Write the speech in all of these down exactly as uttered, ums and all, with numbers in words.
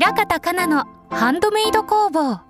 村方かなのハンドメイド工房。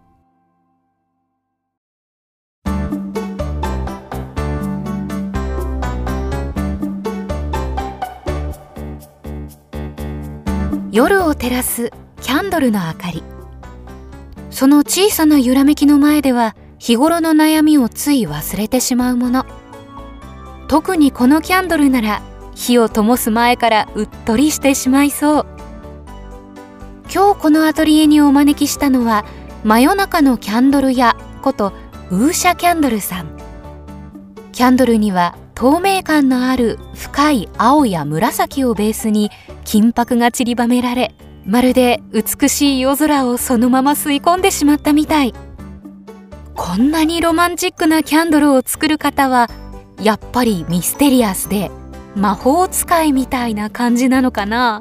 夜を照らすキャンドルの明かり。その小さな揺らめきの前では日頃の悩みをつい忘れてしまうもの。特にこのキャンドルなら火を灯す前からうっとりしてしまいそう。今日このアトリエにお招きしたのは真夜中のキャンドル屋ことウーシャキャンドルさん。キャンドルには透明感のある深い青や紫をベースに金箔が散りばめられ、まるで美しい夜空をそのまま吸い込んでしまったみたい。こんなにロマンチックなキャンドルを作る方はやっぱりミステリアスで魔法使いみたいな感じなのかな。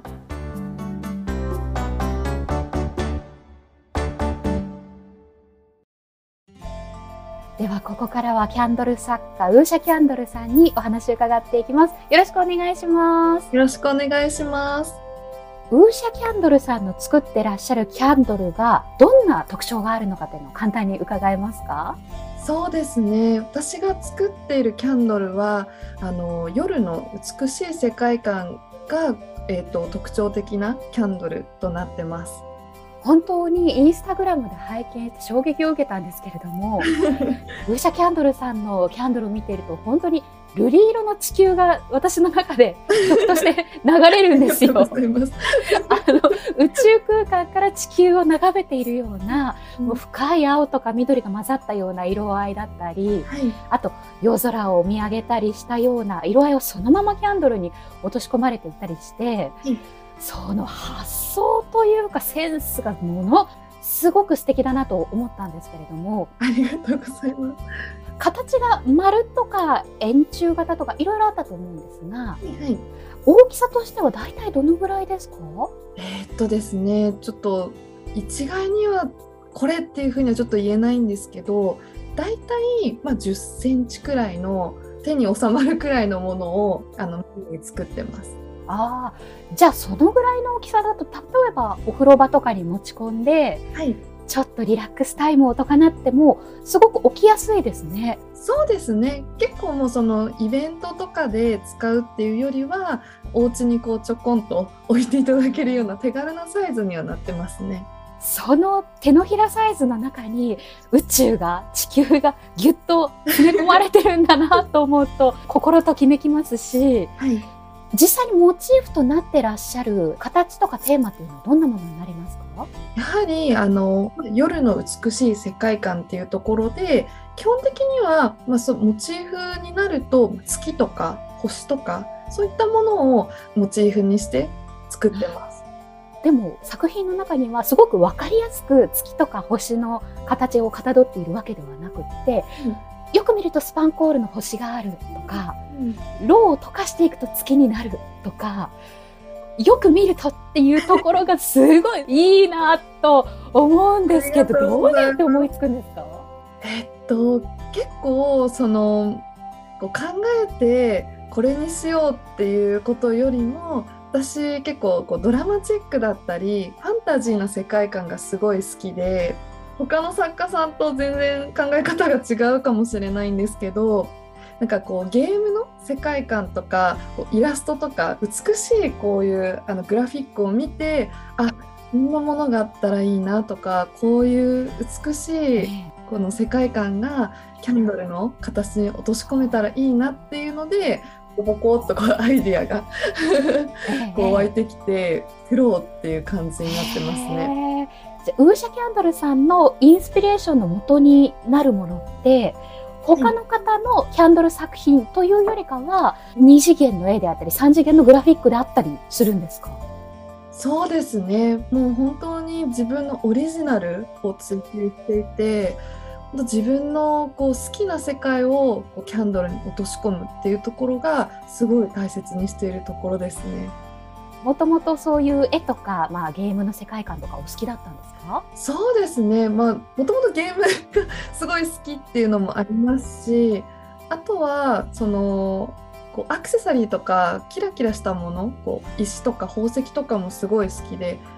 ではここからはキャンドル作家ウーシャキャンドルさんにお話を伺っていきます。よろしくお願いします。 よろしくお願いします。 ウーシャキャンドルさんの作ってらっしゃるキャンドルがどんな特徴があるのかというのを簡単に伺えますか？ そうですね、私が作っているキャンドルはあの夜の美しい世界観が、えーと、特徴的なキャンドルとなってます。 本当にインスタグラムで拝見して衝撃を受けたんですけれどもウーシャキャンドルさんのキャンドルを見ていると本当に瑠璃色の地球が私の中で曲として流れるんですよ。あの宇宙空間から地球を眺めているような、うん、もう深い青とか緑が混ざったような色合いだったり、はい、あと夜空を見上げたりしたような色合いをそのままキャンドルに落とし込まれていったりして、はい、その発想というかセンスがものすごく素敵だなと思ったんですけれども。 ありがとうございます。 形が丸とか円柱型とかいろいろあったと思うんですが、はい、大きさとしてはだいたいどのぐらいですか？ えーっとですね、ちょっと一概にはこれっていうふうにはちょっと言えないんですけど、だいたいまあじゅっセンチくらいの手に収まるくらいのものをあの作ってます。 ああ、じゃあそのぐらいの大きさだと例えばお風呂場とかに持ち込んで、はい、ちょっとリラックスタイムをとかなってもすごく起きやすいですね。 そうですね、結構もうそのイベントとかで使うっていうよりはお家にこうちょこんと置いていただけるような手軽なサイズにはなってますね。 その手のひらサイズの中に宇宙が地球がぎゅっと詰め込まれてるんだなと思うと心ときめきますし、はい、実際にモチーフとなってらっしゃる形とかテーマっていうのはどんなものになりますか？ やはりあの夜の美しい世界観っていうところで基本的には、まあ、そモチーフになると月とか星とかそういったものをモチーフにして作ってます。 でも作品の中にはすごく分かりやすく月とか星の形をかたどっているわけではなくって、うん、よく見るとスパンコールの星があるとか、うん、ろうを溶かしていくと月になるとか、よく見るとっていうところがすごいいいなと思うんですけど、どうやって思いつくんですか？ えっと結構そのこう考えてこれにしようっていうことよりも、私結構こうドラマチックだったりファンタジーな世界観がすごい好きで、他の作家さんと全然考え方が違うかもしれないんですけど、なんかこうゲームの世界観とかこうイラストとか美しいこういうあのグラフィックを見て、あ、こんなものがあったらいいなとか、こういう美しいこの世界観がキャンドルの形に落とし込めたらいいなっていうので、ボコボコっとこうアイディアがこう湧いてきて作ろうっていう感じになってますね。 じゃあウーシャキャンドルさんのインスピレーションの元になるものって他の方のキャンドル作品というよりかはに次元の絵であったりさん次元のグラフィックであったりするんですか？ そうですね、もう本当に自分のオリジナルを追求していて、自分のこう好きな世界をこうキャンドルに落とし込むっていうところがすごい大切にしているところですね。 もともとそういう絵とか、まあ、ゲームの世界観とかお好きだったんですか？ そうですね、まあ、もともとゲームがすごい好きっていうのもありますし、あとはそのこうアクセサリーとかキラキラしたもの、こう石とか宝石とかもすごい好きで、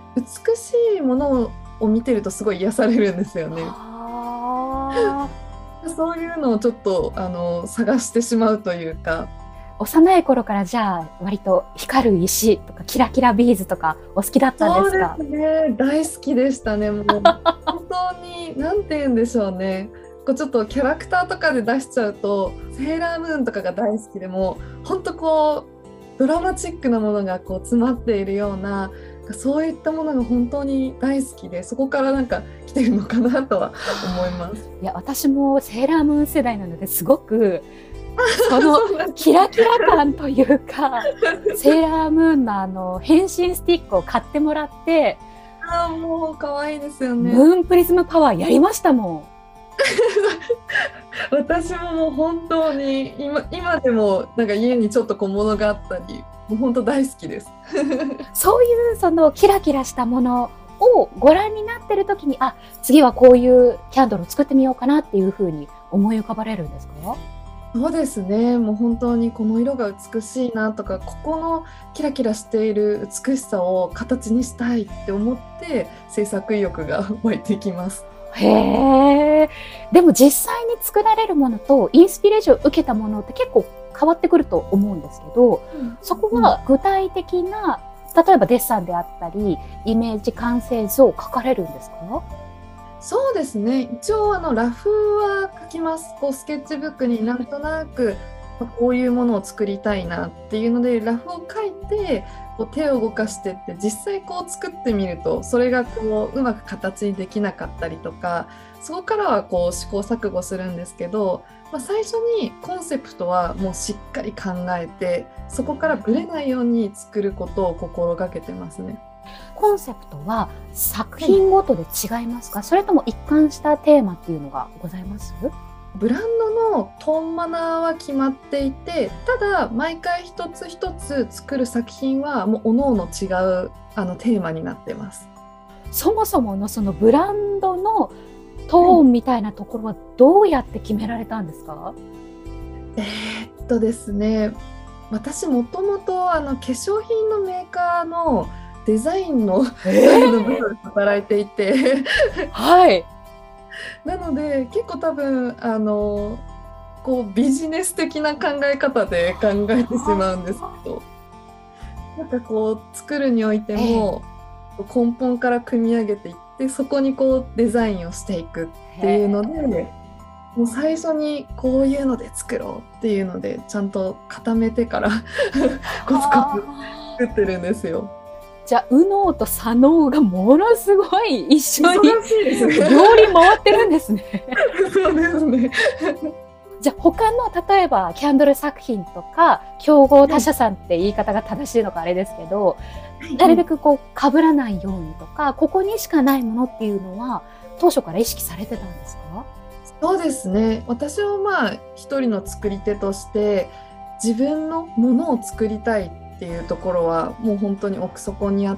美しいものを見てるとすごい癒されるんですよね。 あそういうのをちょっとあの探してしまうというか。 幼い頃からじゃあ割と光る石とかキラキラビーズとかお好きだったんですか？ そうですね、大好きでしたね。もう本当に何て言うんでしょうね、こうちょっとキャラクターとかで出しちゃうとセーラームーンとかが大好きで、も本当こうドラマチックなものがこう詰まっているような、そういったものが本当に大好きで、そこからなんか来てるのかなとは思います。 いや、私もセーラームーン世代なのですごくそのキラキラ感というかセーラームーンのあの変身スティックを買ってもらって、 ああ、もう可愛いですよね。 ムーンプリズムパワーやりましたもん。 私ももう本当に今、今でもなんか家にちょっと小物があったり、もう本当大好きです。 そういうそのキラキラしたものをご覧になってる時に、あ、次はこういうキャンドルを作ってみようかなっていうふうに思い浮かばれるんですか？ そうですね、もう本当にこの色が美しいなとか、ここのキラキラしている美しさを形にしたいって思って制作意欲が湧いてきます。 へえ。でも実際に作られるものとインスピレーションを受けたものって結構変わってくると思うんですけど、うん、そこは具体的な、例えばデッサンであったりイメージ完成図を描かれるんですか？ そうですね、一応あのラフは描きます。こうスケッチブックになんとなくこういうものを作りたいなっていうのでラフを描いて、こう手を動かしてって実際こう作ってみるとそれがこううまく形にできなかったりとか、そこからはこう試行錯誤するんですけど、まあ、最初にコンセプトはもうしっかり考えて、そこからぶれないように作ることを心がけてますね。 コンセプトは作品ごとで違いますか？はい、それとも一貫したテーマっていうのがございます？ ブランドのトーンマナーは決まっていて、ただ毎回一つ一つ作る作品はもう各々違うあのテーマになってます。 そもそものそのブランドのトーンみたいなところはどうやって決められたんですか？ えー、っとですね、私もともとあの化粧品のメーカーのデザインの、えー、の部分で働いていてはい。 なので結構多分あのこうビジネス的な考え方で考えてしまうんですけど、なんかこう作るにおいても、えー、根本から組み上げていってそこにこうデザインをしていくっていうので、もう最初にこういうので作ろうっていうのでちゃんと固めてからコツコツ作ってるんですよ。 じゃあ右脳と左脳がものすごい一緒に両輪回ってるんですね。 そうですね。 じゃあ他の例えばキャンドル作品とか競合他社さんって言い方が正しいのかあれですけど、なるべくこう被らないようにとか、ここにしかないものっていうのは当初から意識されてたんですか？ そうですね、私はまあ一人の作り手として自分のものを作りたいっていうところはもう本当に奥底にあって、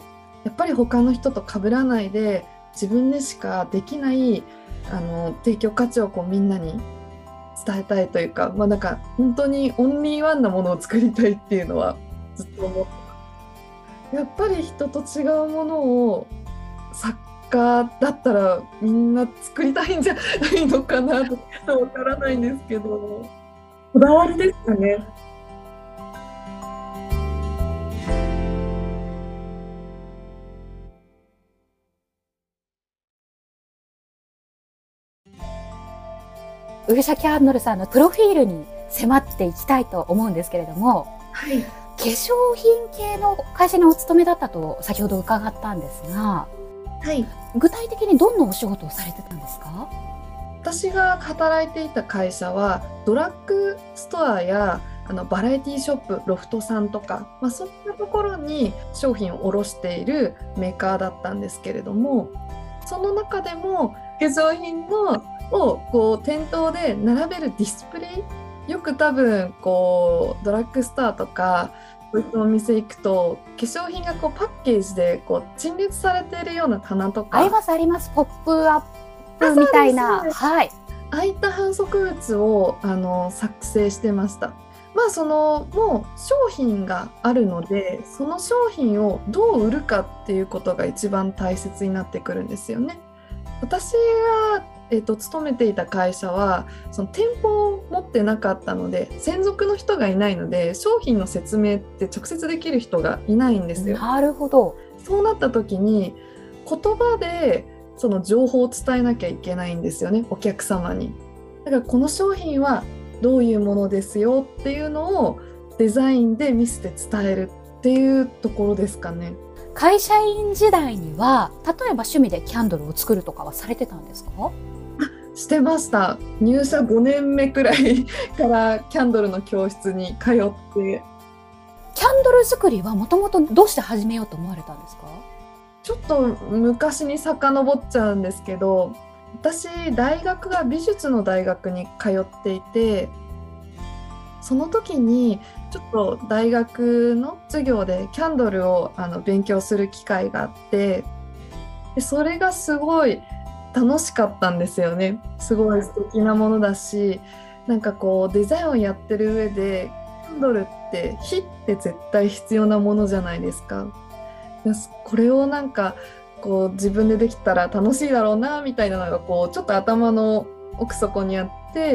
やっぱり他の人と被らないで自分でしかできないあの提供価値をこうみんなに伝えたいというか、まあ、なんか本当にオンリーワンなものを作りたいっていうのはずっと思ってます。やっぱり人と違うものを作家だったらみんな作りたいんじゃないのかなとわからないんですけど、こだわりですかね。 ウーシャキャンドルさんのプロフィールに迫っていきたいと思うんですけれども、 はい、 化粧品系の会社にお勤めだったと先ほど伺ったんですが、 はい、 具体的にどんなお仕事をされてたんですか？ 私が働いていた会社はドラッグストアやあのバラエティショップロフトさんとか、まあ、そういったところに商品を卸しているメーカーだったんですけれども、その中でも化粧品のをこう店頭で並べるディスプレイ、よく多分こうドラッグストアとかそういったお店行くと化粧品がこうパッケージでこう陳列されているような棚とかありますあります。ポップアップみたいな、はい、 ああいった販促物をあの作成してました。 まあそのもう商品があるので、その商品をどう売るかっていうことが一番大切になってくるんですよね。私が、えっと、勤めていた会社はその店舗を持ってなかったので、専属の人がいないので商品の説明って直接できる人がいないんですよ。 なるほど。 そうなった時に言葉でその情報を伝えなきゃいけないんですよね、お客様に。だからこの商品はどういうものですよっていうのをデザインで見せて伝えるっていうところですかね。 会社員時代には例えば趣味でキャンドルを作るとかはされてたんですか？ してました。入社ごねんめくらいからキャンドルの教室に通って。 キャンドル作りはもともとどうして始めようと思われたんですか？ ちょっと昔に遡っちゃうんですけど、私大学が美術の大学に通っていて、その時にちょっと大学の授業でキャンドルをあの勉強する機会があって、でそれがすごい楽しかったんですよね。すごい素敵なものだし、なんかこうデザインをやってる上でキャンドルって火って絶対必要なものじゃないですか。でこれをなんかこう自分でできたら楽しいだろうなみたいなのがこうちょっと頭の奥底にあって、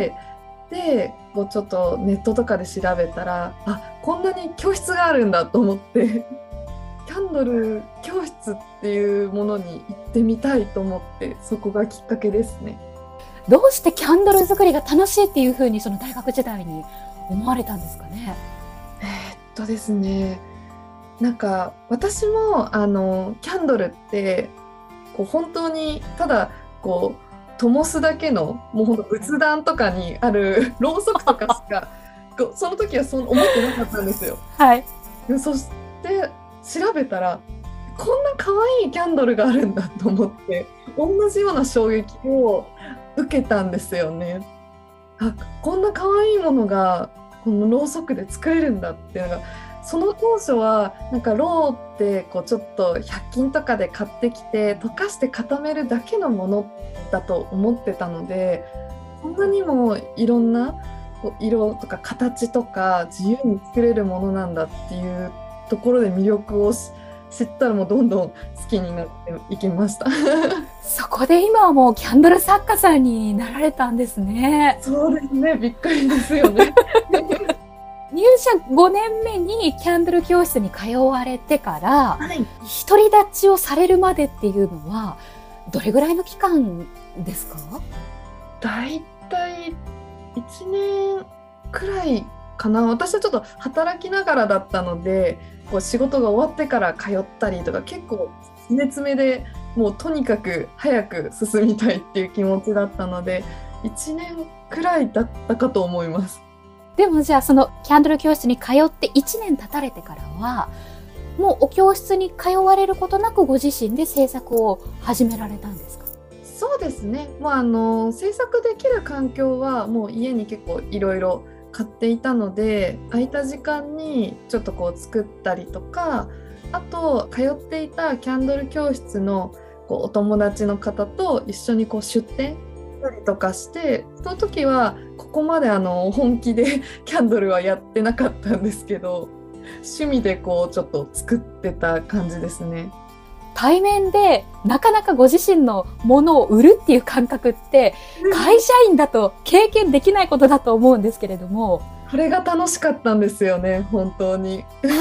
でこうちょっとネットとかで調べたら、あ、こんなに教室があるんだと思ってキャンドル教室っていうものに行ってみたいと思って、そこがきっかけですね。 どうしてキャンドル作りが楽しいっていうふうにその大学時代に思われたんですかね？ えーっとですねなんか私もあのキャンドルってこう本当にただこう灯すだけのもう本当仏壇とかにあるろうそくとかしかこうその時はそう思ってなかったんですよ。 はい。 でそして調べたらこんな可愛いキャンドルがあるんだと思って、同じような衝撃を受けたんですよね。あ、こんな可愛いものがこのろうそくで作れるんだっていうのが、その当初はなんかろうってこうちょっとひゃく均とかで買ってきて溶かして固めるだけのものだと思ってたので、こんなにもいろんなこう色とか形とか自由に作れるものなんだっていうところで魅力を知ったら、もうどんどん好きになっていきましたそこで今はもうキャンドル作家さんになられたんですね。 そうですね、びっくりですよね入社ごねんめにキャンドル教室に通われてから、 はい、 独り立ちをされるまでっていうのはどれぐらいの期間ですか？ だいたいいちねんくらいかな。私はちょっと働きながらだったので、こう仕事が終わってから通ったりとか、結構詰め詰めでもうとにかく早く進みたいっていう気持ちだったので、いちねんくらいだったかと思います。 でもじゃあそのキャンドル教室に通っていちねん経たれてからは、もうお教室に通われることなくご自身で制作を始められたんですか？ そうですね、もうあの制作できる環境はもう家に結構いろいろ買っていたので、空いた時間にちょっとこう作ったりとか、あと通っていたキャンドル教室のこうお友達の方と一緒にこう出店したりとかして、その時はここまであの本気でキャンドルはやってなかったんですけど、趣味でこうちょっと作ってた感じですね。 対面でなかなかご自身のものを売るっていう感覚って会社員だと経験できないことだと思うんですけれども、 これが楽しかったんですよね、本当に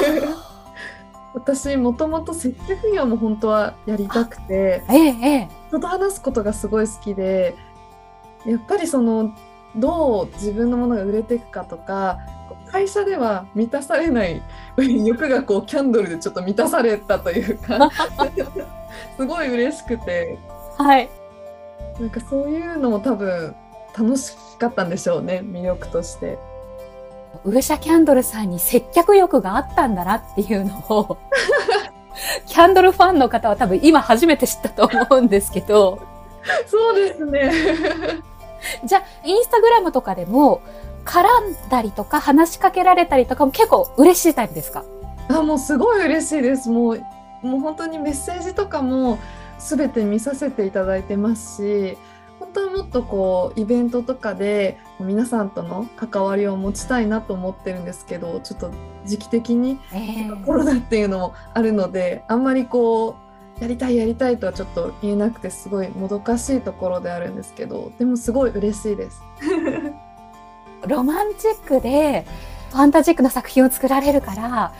私もともと接客業も本当はやりたくて、 ええええ、 人と話すことがすごい好きで、やっぱりそのどう自分のものが売れていくかとか、会社では満たされない欲がこうキャンドルでちょっと満たされたというかすごい嬉しくて、 はい、 なんかそういうのも多分楽しかったんでしょうね、魅力として。 ウルシャキャンドルさんに接客欲があったんだなっていうのをキャンドルファンの方は多分今初めて知ったと思うんですけどそうですねじゃあインスタグラムとかでも絡んだりとか話しかけられたりとかも結構嬉しいタイプですか？ あ、もうすごい嬉しいです。もう、もう本当にメッセージとかも全て見させていただいてますし、本当はもっとこうイベントとかで皆さんとの関わりを持ちたいなと思ってるんですけど、ちょっと時期的にえーコロナっていうのもあるので、あんまりこうやりたいやりたいとはちょっと言えなくて、すごいもどかしいところであるんですけど、でもすごい嬉しいです。 ロマンチックでファンタジックな作品を作られるから、 はい、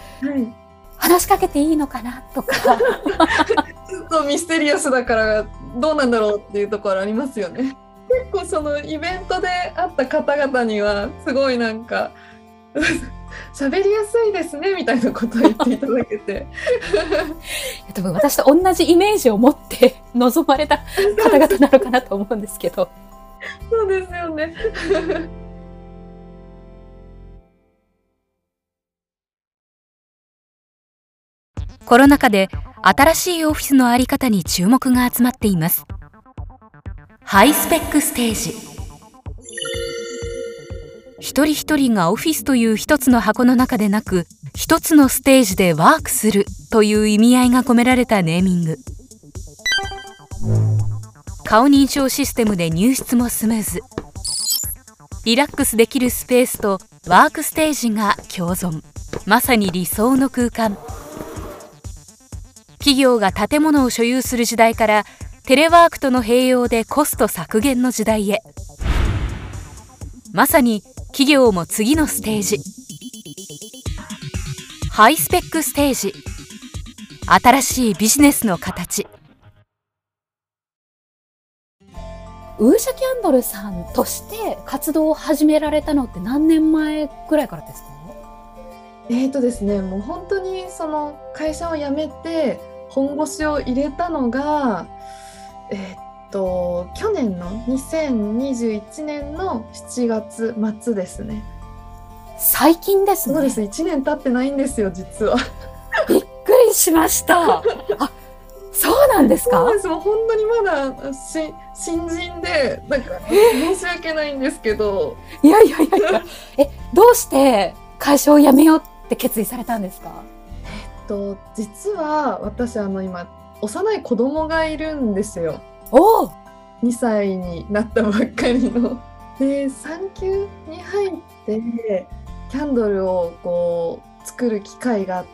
話しかけていいのかなとかちょっとミステリアスだからどうなんだろうっていうところありますよね。結構そのイベントで会った方々にはすごいなんか喋りやすいですねみたいなことを言っていただけて多分私と同じイメージを持って臨まれた方々なのかなと思うんですけど。 そうですよねコロナ禍で新しいオフィスの在り方に注目が集まっています。ハイスペックステージ。一人一人がオフィスという一つの箱の中でなく、一つのステージでワークするという意味合いが込められたネーミング。顔認証システムで入室もスムーズ。リラックスできるスペースとワークステージが共存。まさに理想の空間。企業が建物を所有する時代からテレワークとの併用でコスト削減の時代へ。まさに企業も次のステージ。ハイスペックステージ。新しいビジネスの形。ウーシャキャンドルさんとして活動を始められたのって何年前くらいからですか？ えーとですね、もう本当にその会社を辞めて本腰を入れたのが、えーっと去年のにせんにじゅういちねんのしちがつ末ですね。 最近ですね。 そうです、いちねん経ってないんですよ実は。 びっくりしました。あ、そうなんですか？ そうです、もう本当にまだし新人でなんか申し訳ないんですけど。 いやいやいやいやえ、どうして会社を辞めようって決意されたんですか？ えっと実は私あの今幼い子供がいるんですよ。 おー、 にさいになったばっかりの。で産休に入ってキャンドルをこう作る機会があって、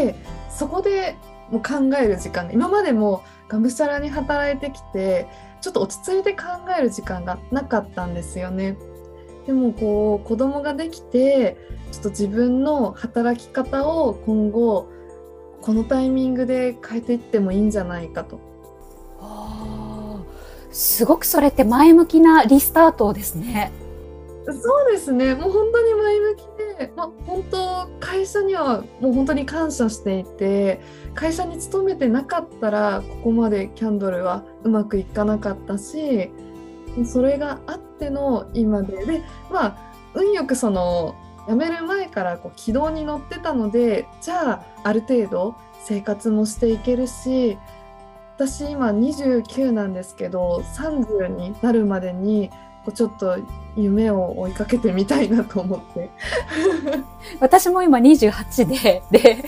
そこでもう考える時間が、今までもがむしゃらに働いてきてちょっと落ち着いて考える時間がなかったんですよね。でもこう子供ができて、ちょっと自分の働き方を今後このタイミングで変えていってもいいんじゃないかと。 あー、すごくそれって前向きなリスタートですね。 そうですね、もう本当に前向きで、まあ、本当会社にはもう本当に感謝していて、会社に勤めてなかったらここまでキャンドルはうまくいかなかったし、それがあっての今で、で、まあ運よくその辞める前からこう軌道に乗ってたので、じゃあある程度生活もしていけるし、私今にじゅうきゅうなんですけど、さんじゅうになるまでにこうちょっと夢を追いかけてみたいなと思って私も今にじゅうはちで、で、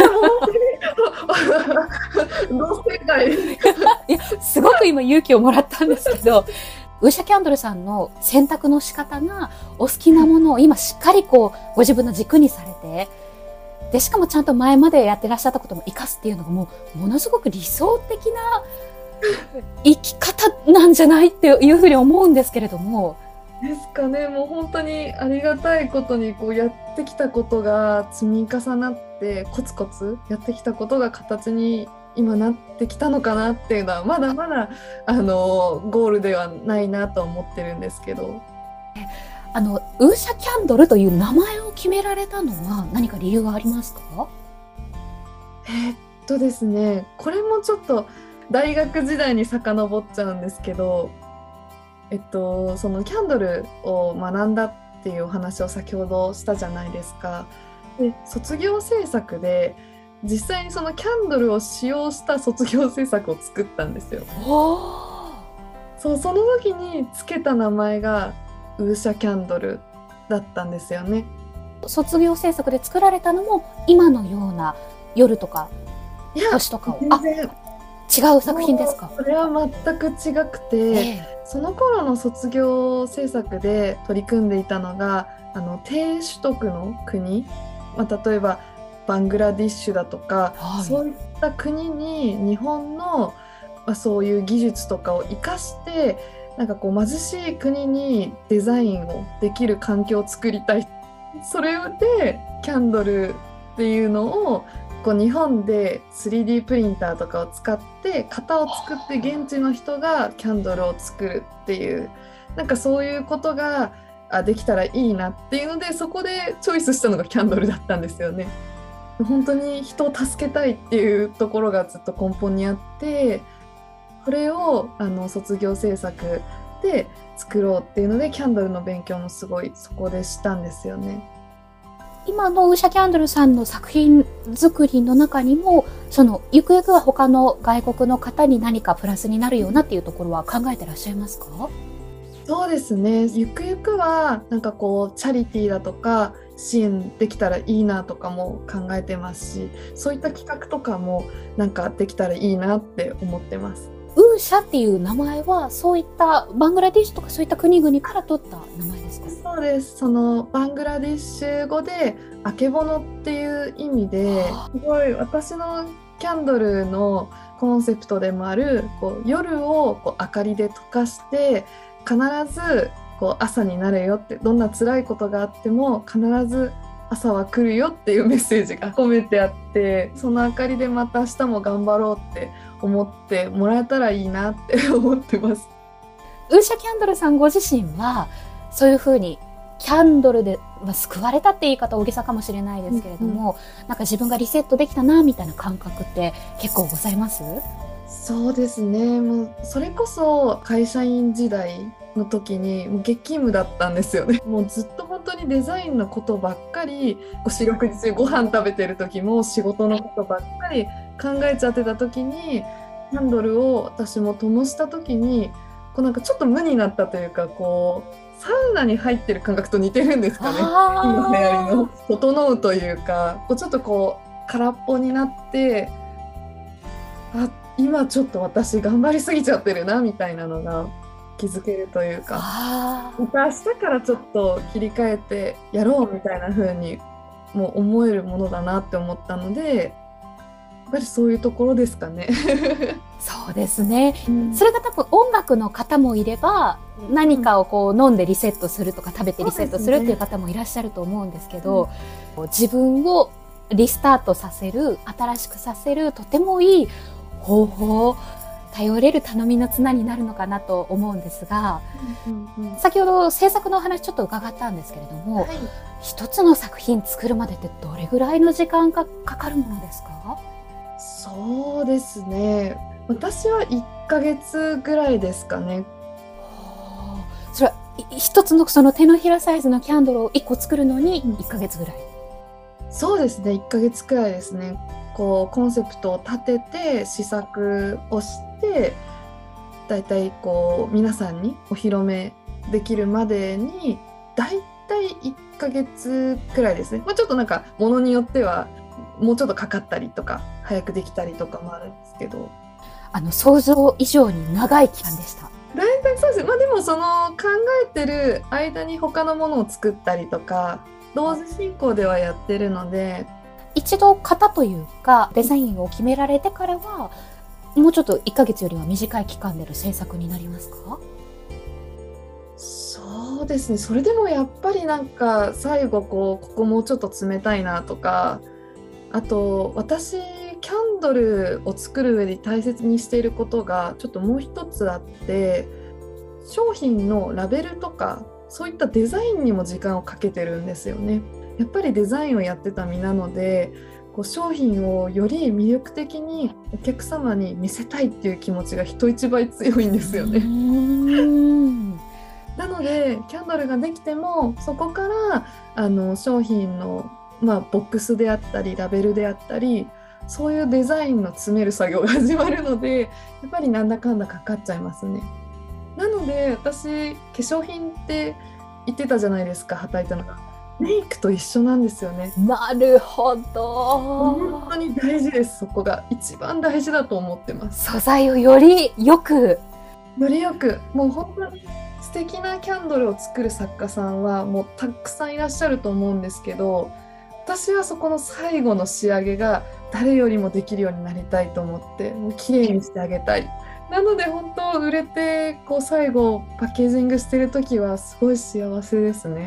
同世代いや、すごく今勇気をもらったんですけど、ウーシャキャンドルさんの選択の仕方がお好きなものを今しっかりこうご自分の軸にされて、でしかもちゃんと前までやってらっしゃったことも生かすっていうのがもうものすごく理想的な生き方なんじゃないっていうふうに思うんですけれども。 ですかね。もう本当にありがたいことにこうやってきたことが積み重なって、コツコツやってきたことが形に今なってきたのかなっていうのは、まだまだあのゴールではないなと思ってるんですけど。 あのウーシャキャンドルという名前を決められたのは何か理由がありますか？ えーっとですね、これもちょっと大学時代に遡っちゃうんですけど、えっとそのキャンドルを学んだっていうお話を先ほどしたじゃないですか。で、卒業制作で実際にそのキャンドルを使用した卒業制作を作ったんですよ。そう、その時につけた名前がウーシャキャンドルだったんですよね。 卒業制作で作られたのも今のような夜とかいや星とかを、 全然違う作品ですか？ それは全く違くて、 ええ、 その頃の卒業制作で取り組んでいたのがあの低所得の国、まあ、例えばバングラディッシュだとか、 はい。 そういった国に日本の、まあ、そういう技術とかを生かしてなんかこう貧しい国にデザインをできる環境を作りたい。それでキャンドルっていうのをこう日本で スリーディー プリンターとかを使って型を作って現地の人がキャンドルを作るっていう、なんかそういうことがあできたらいいなっていうので、そこでチョイスしたのがキャンドルだったんですよね。本当に人を助けたいっていうところがずっと根本にあって、これをあの卒業制作で作ろうっていうのでキャンドルの勉強もすごいそこでしたんですよね。 今のウーシャ・キャンドルさんの作品作りの中にも、そのゆくゆくは他の外国の方に何かプラスになるようなっていうところは考えてらっしゃいますか？ そうですね、ゆくゆくはなんかこうチャリティーだとか支援できたらいいなとかも考えてますし、そういった企画とかもなんかできたらいいなって思ってます。 ウーシャっていう名前はそういったバングラディッシュとかそういった国々から取った名前ですか？ そうです。そのバングラディッシュ語であけぼのっていう意味で、すごい私のキャンドルのコンセプトでもあるこう夜をこう明かりで溶かして必ずこう朝になるよって、どんな辛いことがあっても必ず朝は来るよっていうメッセージが込めてあって、その明かりでまた明日も頑張ろうって思ってもらえたらいいなって思ってます。 ウーシャ・キャンドルさんご自身はそういうふうにキャンドルで、まあ、救われたって言い方大げさかもしれないですけれども、うんうん、なんか自分がリセットできたなみたいな感覚って結構ございます？ そうですね、もうそれこそ会社員時代の時にもう激務だったんですよね。もうずっと本当にデザインのことばっかり、四六時中ご飯食べてる時も仕事のことばっかり考えちゃってた時に、キャンドルを私も灯した時にこうなんかちょっと無になったというか、こうサウナに入ってる感覚と似てるんですかね。今流行りの整うというか、こうちょっとこう空っぽになって、あ、今ちょっと私頑張りすぎちゃってるなみたいなのが気づけるというか、また明日からちょっと切り替えてやろうみたいな風にもう思えるものだなって思ったので、やっぱりそういうところですかね。 そうですね、 うん、 それが多分音楽の方もいれば、何かをこう飲んでリセットするとか食べてリセットするっていう方もいらっしゃると思うんですけど、うん、自分をリスタートさせる、新しくさせるとてもいい方法、頼れる頼みの綱になるのかなと思うんですが、うんうんうん、先ほど制作のお話ちょっと伺ったんですけれども、はい、一つの作品作るまでってどれぐらいの時間がかかるものですか？ そうですね、私はいっかげつぐらいですかね。 はあ、それは一つのその手のひらサイズのキャンドルをいっこ作るのにいっかげつぐらい、 うん、そうですね、いっかげつくらいですね。こうコンセプトを立てて試作をして、だいたいこう皆さんにお披露目できるまでにだいたいいっかげつくらいですね。まあ、ちょっとなんかものによってはもうちょっとかかったりとか早くできたりとかもあるんですけど、 あの想像以上に長い期間でした。 だいたいそうです。まあでもその考えてる間に他のものを作ったりとか同時進行ではやってるので、 一度型というかデザインを決められてからはもうちょっといっかげつよりは短い期間での制作になりますか？ そうですね、それでもやっぱりなんか最後こうここもうちょっと冷たいなとか、あと私キャンドルを作る上で大切にしていることがちょっともう一つあって、商品のラベルとかそういったデザインにも時間をかけてるんですよね。やっぱりデザインをやってた身なので、こう商品をより魅力的にお客様に見せたいっていう気持ちが人一倍強いんですよね。なのでキャンドルができてもそこからあの商品の、まあ、ボックスであったりラベルであったり、そういうデザインの詰める作業が始まるので、やっぱりなんだかんだかかっちゃいますね。なので私化粧品って言ってたじゃないですか、はたいたのが。 メイクと一緒なんですよね。 なるほ本ど。 当に大事です。そこが一番大事だと思ってます。 素材をよりよく。 よりよく、もう本当に素敵なキャンドルを作る作家さんはもうたくさんいらっしゃると思うんですけど、私はそこの最後の仕上げが誰よりもできるようになりたいと思って、もう綺麗にしてあげたい。なので本当売れてこう最後パッケージングしてる時はすごい幸せですね。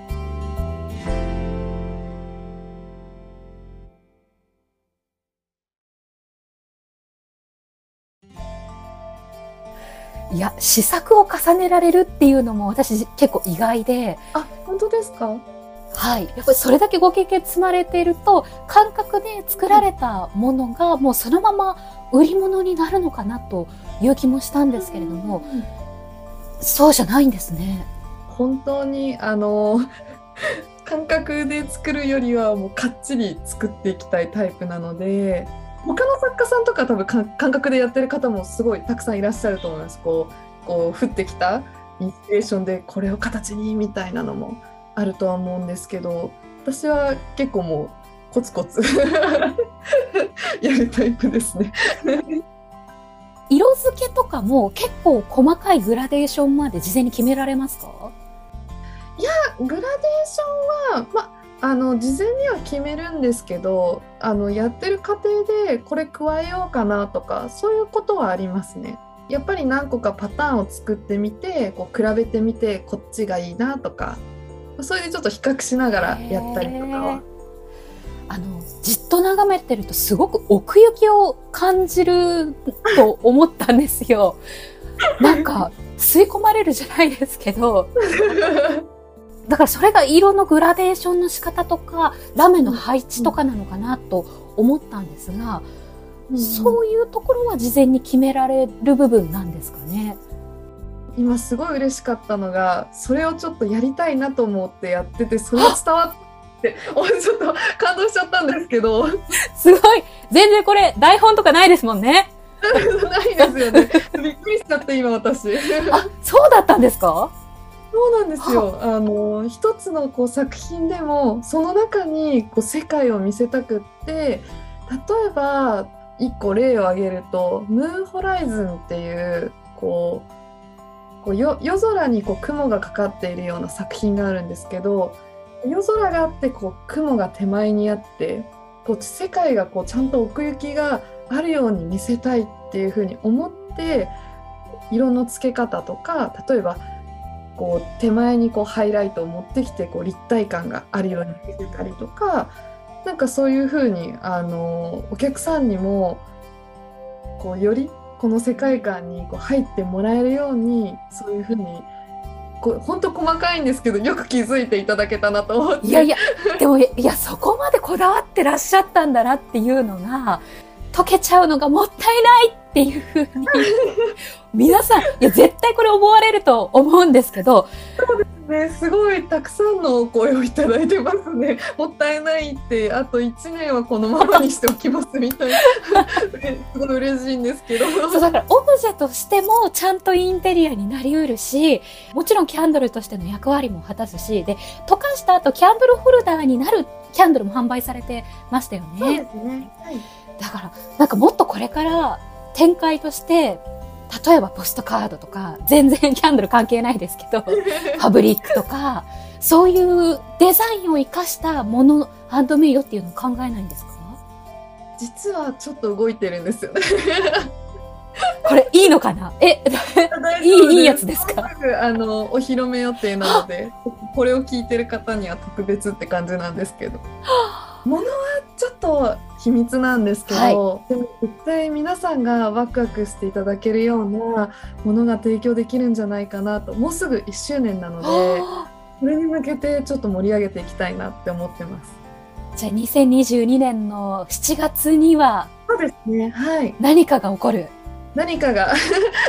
いや、試作を重ねられるっていうのも私結構意外で、 あ、本当ですか？ はい。やっぱりそれだけご経験積まれていると、感覚で作られたものがもうそのまま売り物になるのかなという気もしたんですけれども、 うん、 そうじゃないんですね。 本当にあの感覚で作るよりはもうかっちり作っていきたいタイプなので、他の作家さんとか多分か感覚でやってる方もすごいたくさんいらっしゃると思います。こう、こう降ってきたインスピレーションでこれを形にみたいなのもあるとは思うんですけど、私は結構もうコツコツやるタイプですね。 色付けとかも結構細かいグラデーションまで事前に決められますか？ グラデーションは、ま、あの事前には決めるんですけど、あのやってる過程でこれ加えようかなとかそういうことはありますね。やっぱり何個かパターンを作ってみて、こう比べてみてこっちがいいなとか、それでちょっと比較しながらやったりとかは。 あのじっと眺めてるとすごく奥行きを感じると思ったんですよ。なんか吸い込まれるじゃないですけど、だからそれが色のグラデーションの仕方とかラメの配置とかなのかなと思ったんですが、うん、そういうところは事前に決められる部分なんですかね。 今すごい嬉しかったのが、それをちょっとやりたいなと思ってやってて、それが伝わってちょっと感動しちゃったんですけど。 すごい、全然これ台本とかないですもんね。 ないですよね。びっくりしちゃって今私。 あ、そうだったんですか？ そうなんですよ。あの一つのこう作品でもその中にこう世界を見せたくって、例えば一個例を挙げるとムーンホライズンっていうこう、こうよ夜空にこう雲がかかっているような作品があるんですけど、夜空があってこう雲が手前にあってこう世界がこうちゃんと奥行きがあるように見せたいっていうふうに思って色の付け方とか、例えばこう手前にこうハイライトを持ってきてこう立体感があるように見せたりとか、なんかそういうふうにあのお客さんにもこうよりこの世界観にこう入ってもらえるように、そういうふうにこう本当細かいんですけどよく気づいていただけたなと思って。 いやいや、でもいやそこまでこだわってらっしゃったんだなっていうのが溶けちゃうのがもったいないっていうふうに皆さん、いや絶対これ思われると思うんですけど。 そうですね、すごいたくさんのお声をいただいてますね。もったいないって、あといちねんはこのままにしておきますみたいなすごい嬉しいんですけど。 そうだからオブジェとしてもちゃんとインテリアになりうるし、もちろんキャンドルとしての役割も果たすし、で溶かした後キャンドルホルダーになるキャンドルも販売されてましたよね。 そうですね、はい、 だからなんかもっとこれから展開として、例えばポストカードとか全然キャンドル関係ないですけどファブリックとかそういうデザインを生かしたもの、ハンドメイドっていうのを考えないんですか？ 実はちょっと動いてるんですよねこれいいのかな？えいいいいやつですか？ あのお披露目予定なのでこれを聞いてる方には特別って感じなんですけどものはちょっと秘密なんですけど、はい、でも絶対皆さんがワクワクしていただけるようなものが提供できるんじゃないかなと。もうすぐいっしゅうねんなのでそれに向けてちょっと盛り上げていきたいなって思ってます。 じゃあにせんにじゅうにねんのしちがつにはそうですね、はい、 何かが起こる。 何かが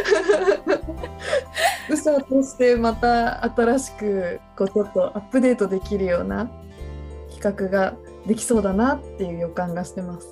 嘘を通してまた新しくこうちょっとアップデートできるような企画ができそうだなっていう予感がしてます。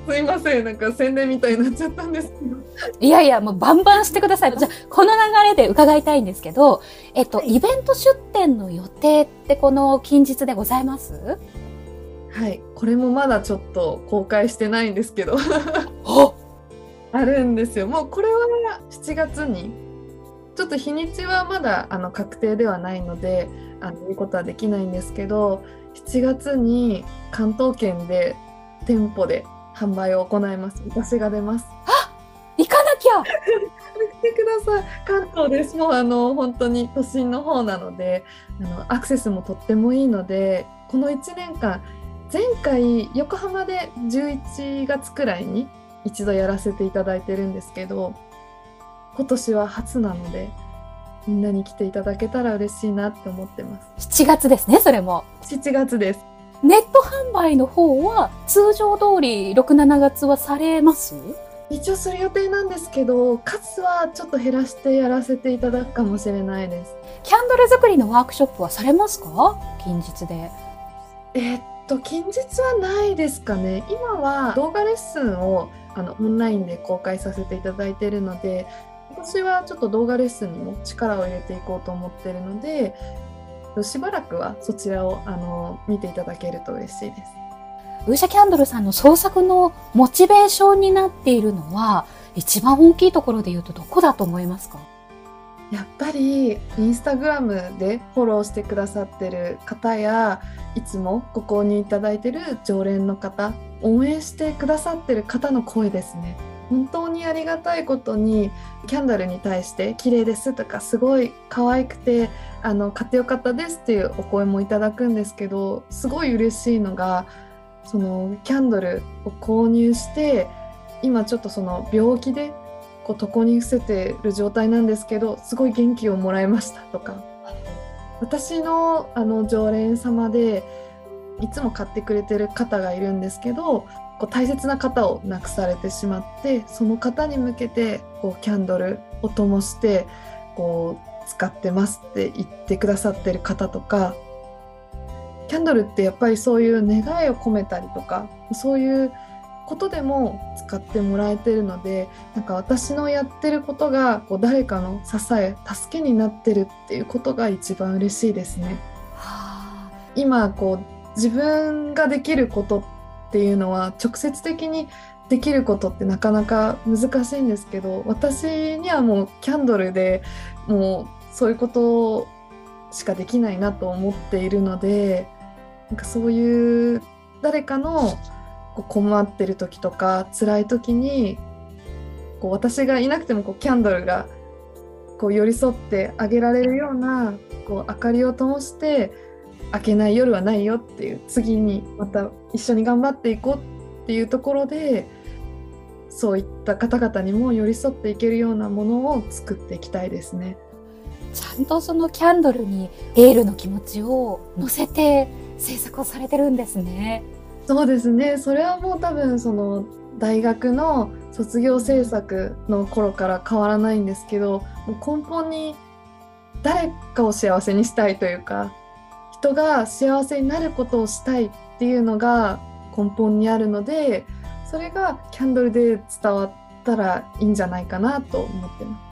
すいません、なんか宣伝みたいになっちゃったんですけど。 いやいや、もうバンバンしてください。じゃあ、この流れで伺いたいんですけど、えっと、はい、イベント出店の予定ってこの近日でございます？ はい、これもまだちょっと公開してないんですけどあるんですよ。もうこれはしちがつに、ちょっと日にちはまだあの確定ではないのであの言うことはできないんですけど、しちがつに関東圏で店舗で販売を行います。私が出ます。 あ、行かなきゃ来てください。関東です。もうあの本当に都心の方なので、あのアクセスもとってもいいので、このいちねんかん、前回横浜でじゅういちがつくらいに一度やらせていただいてるんですけど、今年は初なのでみんなに来ていただけたら嬉しいなって思ってます。 しちがつですね、それも。 しちがつです。 ネット販売の方は通常通りろく、しちがつはされます？ 一応する予定なんですけど、数はちょっと減らしてやらせていただくかもしれないです。 キャンドル作りのワークショップはされますか？近日で。 えー、っと近日はないですかね。今は動画レッスンをあのオンラインで公開させていただいているので、私はちょっと動画レッスンにも力を入れていこうと思っているので、しばらくはそちらをあの見ていただけると嬉しいです。 ウーシャキャンドルさんの創作のモチベーションになっているのは一番大きいところで言うとどこだと思いますか？ やっぱりインスタグラムでフォローしてくださってる方や、いつもご購入いただいてる常連の方、応援してくださってる方の声ですね。本当にありがたいことに、キャンドルに対して綺麗ですとか、すごい可愛くてあの買ってよかったですっていうお声もいただくんですけど、すごい嬉しいのが、そのキャンドルを購入して今ちょっとその病気でこう床に伏せてる状態なんですけど、すごい元気をもらいましたとか、私のあの常連様でいつも買ってくれてる方がいるんですけど、こう大切な方を亡くされてしまって、その方に向けてこうキャンドルを灯してこう使ってますって言ってくださってる方とか、キャンドルってやっぱりそういう願いを込めたりとか、そういうことでも使ってもらえてるので、なんか私のやってることがこう誰かの支え、助けになってるっていうことが一番嬉しいですね。はあ、今こう自分ができることっていうのは直接的にできることってなかなか難しいんですけど、私にはもうキャンドルでもうそういうことしかできないなと思っているので、なんかそういう誰かのこう困ってる時とか辛い時にこう私がいなくてもこうキャンドルがこう寄り添ってあげられるようなこう明かりを灯して、明けない夜はないよっていう、次にまた一緒に頑張っていこうっていうところで、そういった方々にも寄り添っていけるようなものを作っていきたいですね。 ちゃんとそのキャンドルにエールの気持ちを乗せて制作をされてるんですね。 そうですね。それはもう多分その大学の卒業制作の頃から変わらないんですけど、もう根本に誰かを幸せにしたいというか、人が幸せになることをしたいっていうのが根本にあるので、それがキャンドルで伝わったらいいんじゃないかなと思ってます。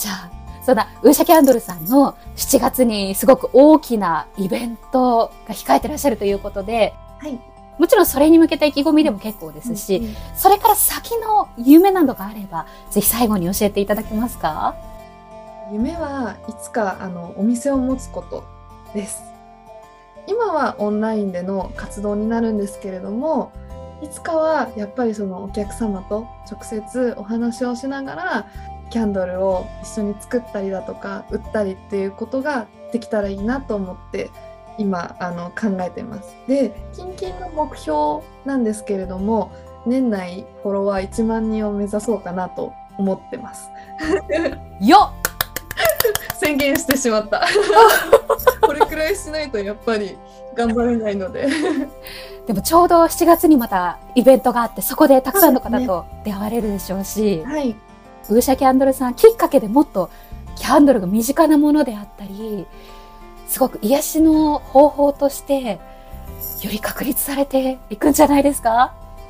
じゃあそんなウーシャキャンドルさんのしちがつにすごく大きなイベントが控えてらっしゃるということで、 はい、 もちろんそれに向けた意気込みでも結構ですし、うんうん、それから先の夢などがあればぜひ最後に教えていただけますか？ 夢はいつかあのお店を持つことです。今はオンラインでの活動になるんですけれども、いつかはやっぱりそのお客様と直接お話をしながらキャンドルを一緒に作ったりだとか売ったりっていうことができたらいいなと思って今あの考えてます。で、近々の目標なんですけれども、年内フォロワーいちまんにんを目指そうかなと思ってますよっ宣言してしまったこれくらいしないとやっぱり頑張れないのででもちょうどしちがつにまたイベントがあって、そこでたくさんの方と出会われるでしょうし、 はい、 ウーシャキャンドルさんきっかけでもっとキャンドルが身近なものであったり、すごく癒しの方法としてより確立されていくんじゃないですか？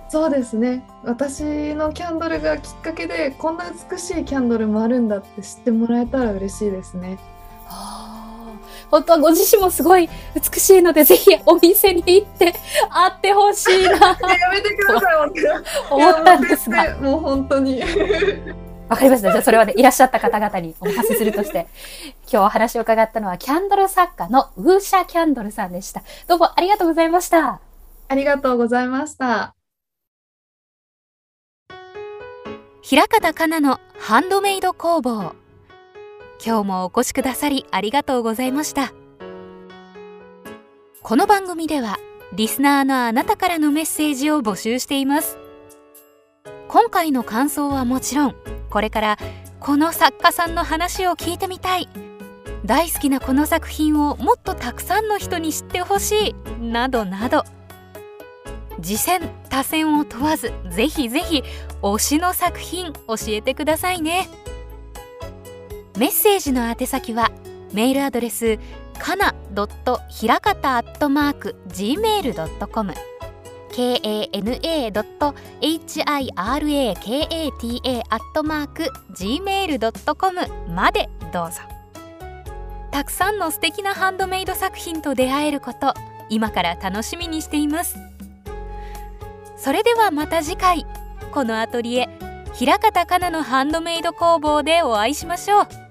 そうですね。私のキャンドルがきっかけでこんな美しいキャンドルもあるんだって知ってもらえたら嬉しいですね。 はあ、本当はご自身もすごい美しいので、ぜひお店に行って会ってほしいなやめてください、 思ったんですが。 いやもうもう本当に。 わかりました。じゃあそれはね、いらっしゃった方々にお任せするとして、今日お話を伺ったのはキャンドル作家のウーシャキャンドルさんでした。どうもありがとうございました。 ありがとうございました。 平方かなのハンドメイド工房。今日もお越しくださりありがとうございました。この番組ではリスナーのあなたからのメッセージを募集しています。今回の感想はもちろん、これからこの作家さんの話を聞いてみたい、大好きなこの作品をもっとたくさんの人に知ってほしいなどなど、次戦他戦を問わず、ぜひぜひ推しの作品教えてくださいね。メッセージの宛先はメールアドレスかな ひらかた アットマーク ジーメール ドットコム ケーエーエヌエー ドット エイチアイアールエーケーエーティーエー アットマーク ジーメール ドットコム までどうぞ。たくさんの素敵なハンドメイド作品と出会えること、今から楽しみにしています。それではまた次回、このアトリエ平方かなのハンドメイド工房でお会いしましょう。